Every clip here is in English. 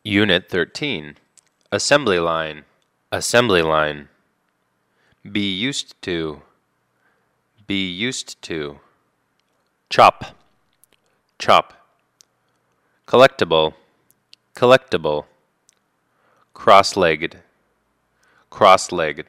Unit 13. Assembly line. Assembly line. Be used to. Be used to. Chop. Chop. Collectible. Collectible. Cross-legged. Cross-legged.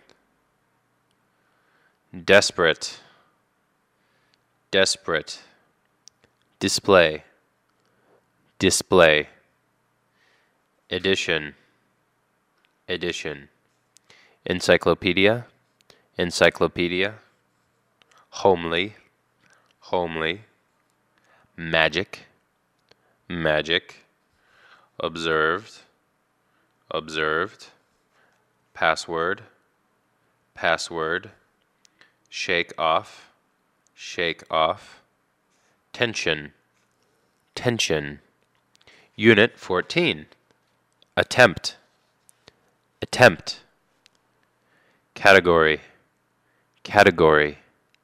Desperate. Desperate. Display. Display. Edition. Edition. Encyclopedia. Encyclopedia. Homely. Homely. Magic. Magic. Observed. Observed. Password. Password. Shake off. Shake off. Tension. Tension. Unit 14. Attempt. Attempt. Category. Category.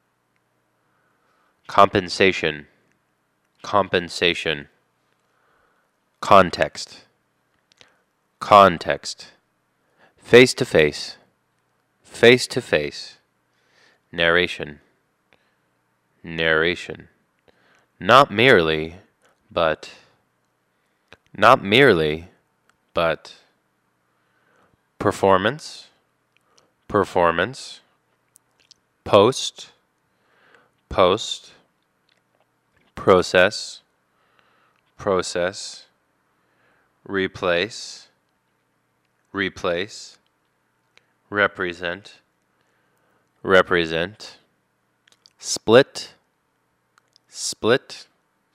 Compensation. Compensation. Context. Context. Face to face. Face to face. Narration. Narration. Not merely, but. Not merely, but. Performance. Performance. Post. Post. Process. Process. Replace. Replace. Represent. Represent. Split. Split.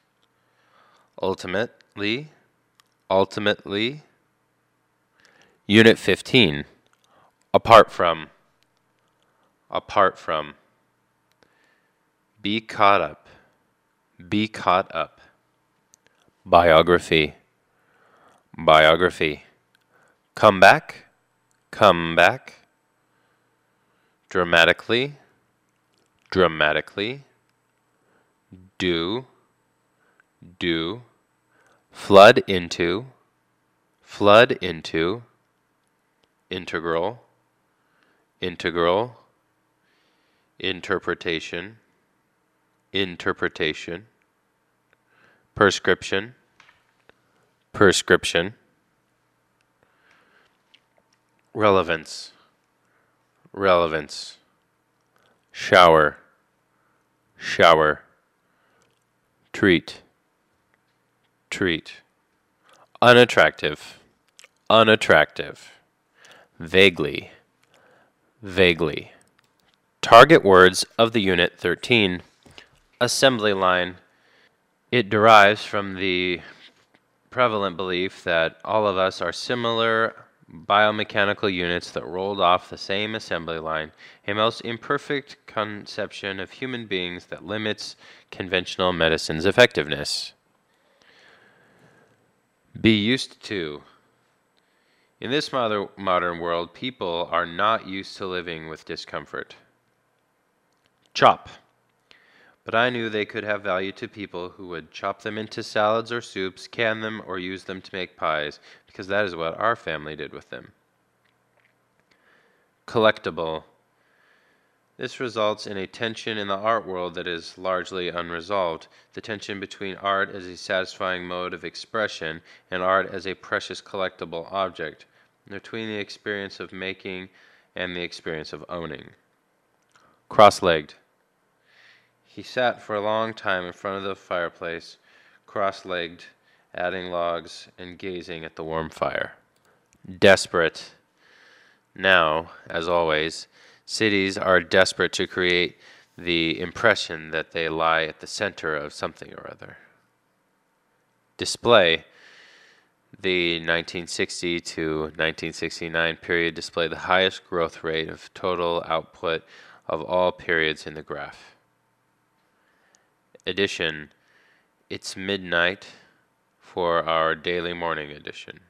Ultimately. Ultimately. Unit 15. Apart from. Apart from. Be caught up. Be caught up. Biography. Biography. Come back. Come back. Dramatically. Dramatically. Do. Do. Flood into. Flood into. Integral. Integral. Interpretation. Interpretation. Prescription. Prescription. Relevance. Relevance. Shower. Shower. Treat. Treat. Unattractive. Unattractive. Vaguely. Vaguely. Target words of the Unit 13. Assembly line. It derives from the prevalent belief that all of us are similar biomechanical units that rolled off the same assembly line, a most imperfect conception of human beings that limits conventional medicine's effectiveness. Be used to. In this modern world, people are not used to living with discomfort. Chop. But I knew they could have value to people who would chop them into salads or soups, can them, or use them to make pies, because that is what our family did with them. Collectible. This results in a tension in the art world that is largely unresolved, the tension between art as a satisfying mode of expression and art as a precious collectible object, between the experience of making and the experience of owning. Cross-legged. He sat for a long time in front of the fireplace, cross-legged, adding logs and gazing at the warm fire. Desperate. Now, as always, cities are desperate to create the impression that they lie at the center of something or other. Display. The 1960 to 1969 period displayed the highest growth rate of total output of all periods in the graph. Edition. It's midnight for our daily morning edition.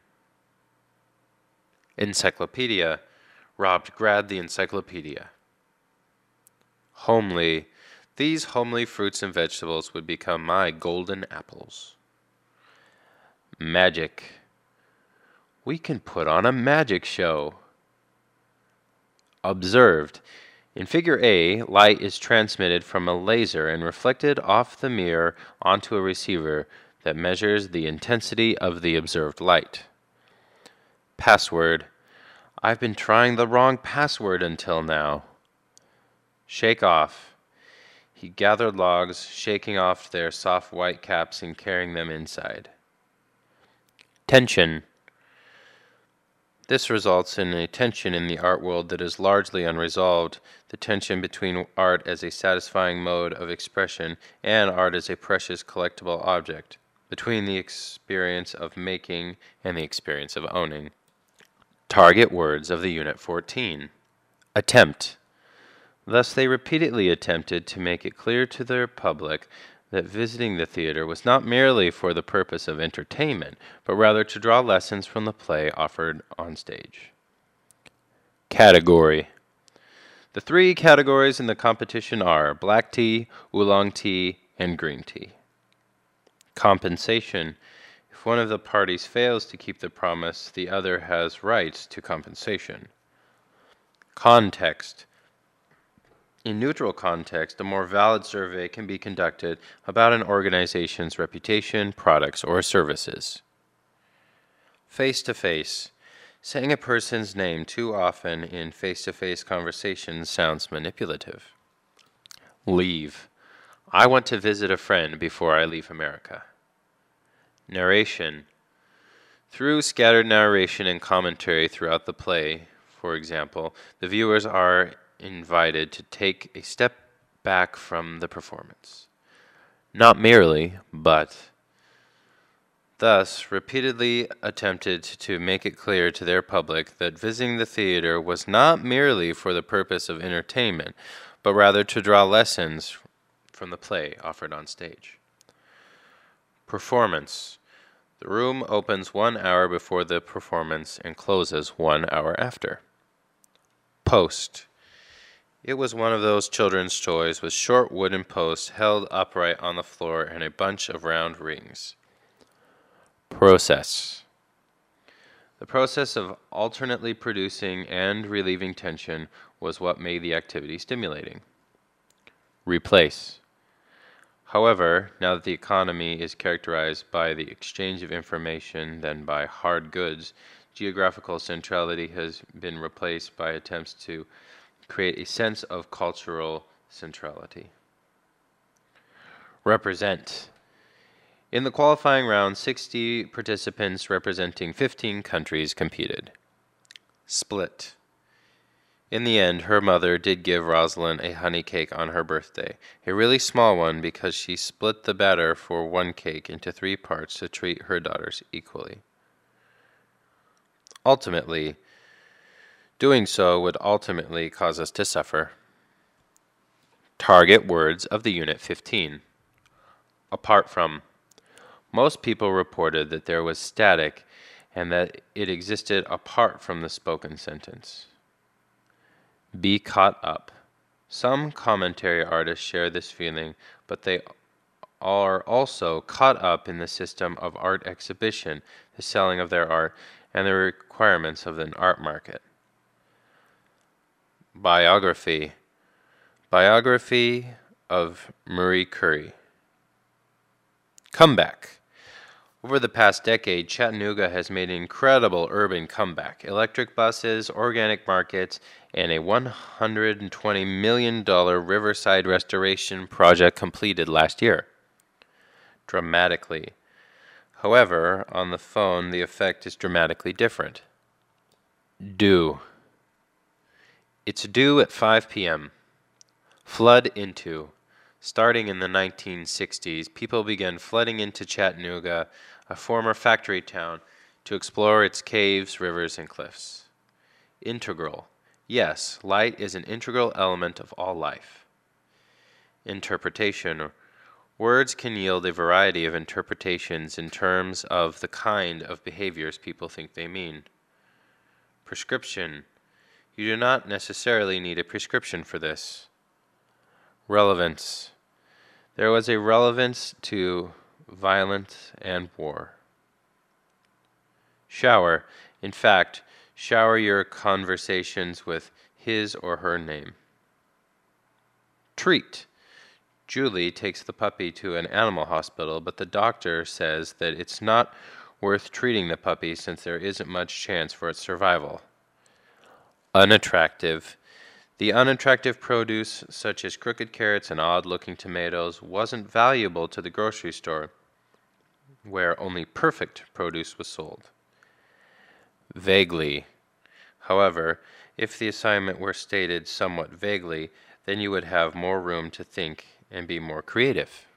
Encyclopedia. Robbed grabbed the encyclopedia. Homely. These homely fruits and vegetables would become my golden apples. Magic. We can put on a magic show. Observed. In figure A, light is transmitted from a laser and reflected off the mirror onto a receiver that measures the intensity of the observed light. Password. I've been trying the wrong password until now. Shake off. He gathered logs, shaking off their soft white caps and carrying them inside. Tension. This results in a tension in the art world that is largely unresolved, the tension between art as a satisfying mode of expression and art as a precious collectible object, between the experience of making and the experience of owning. Target words of the Unit 14. Attempt. Thus they repeatedly attempted to make it clear to their public that visiting the theater was not merely for the purpose of entertainment, but rather to draw lessons from the play offered on stage. Category. The three categories in the competition are black tea, oolong tea, and green tea. Compensation. If one of the parties fails to keep the promise, the other has rights to compensation. Context. In neutral context, a more valid survey can be conducted about an organization's reputation, products, or services. Face-to-face. Saying a person's name too often in face-to-face conversations sounds manipulative. Leave. I want to visit a friend before I leave America. Narration. Through scattered narration and commentary throughout the play, for example, the viewers are invited to take a step back from the performance. Not merely, but thus repeatedly attempted to make it clear to their public that visiting the theater was not merely for the purpose of entertainment, but rather to draw lessons from the play offered on stage. Performance. The room opens 1 hour before the performance and closes 1 hour after. Post. It was one of those children's toys with short wooden posts held upright on the floor and a bunch of round rings. Process. The process of alternately producing and relieving tension was what made the activity stimulating. Replace. However, now that the economy is characterized by the exchange of information than by hard goods, geographical centrality has been replaced by attempts to create a sense of cultural centrality. Represent. In the qualifying round, 60 participants representing 15 countries competed. Split. In the end, her mother did give Rosalind a honey cake on her birthday, a really small one because she split the batter for one cake into 3 parts to treat her daughters equally. Ultimately, doing so would ultimately cause us to suffer. Target words of the Unit 15. Apart from. Most people reported that there was static and that it existed apart from the spoken sentence. Be caught up. Some commentary artists share this feeling, but they are also caught up in the system of art exhibition, the selling of their art, and the requirements of an art market. Biography. Biography of Marie Curie. Comeback. Over the past decade, Chattanooga has made an incredible urban comeback. Electric buses, organic markets, and a $120 million riverside restoration project completed last year. Dramatically. However, on the phone, the effect is dramatically different. Due. It's due at 5 p.m. Flood into. Starting in the 1960s, people began flooding into Chattanooga, a former factory town, to explore its caves, rivers, and cliffs. Integral. Yes, light is an integral element of all life. Interpretation. Words can yield a variety of interpretations in terms of the kind of behaviors people think they mean. Prescription. You do not necessarily need a prescription for this. Relevance. There was a relevance to violence and war. Shower. In fact, shower your conversations with his or her name. Treat. Julie takes the puppy to an animal hospital, but the doctor says that it's not worth treating the puppy since there isn't much chance for its survival. Unattractive. The unattractive produce, such as crooked carrots and odd-looking tomatoes, wasn't valuable to the grocery store, where only perfect produce was sold. Vaguely. However, if the assignment were stated somewhat vaguely, then you would have more room to think and be more creative.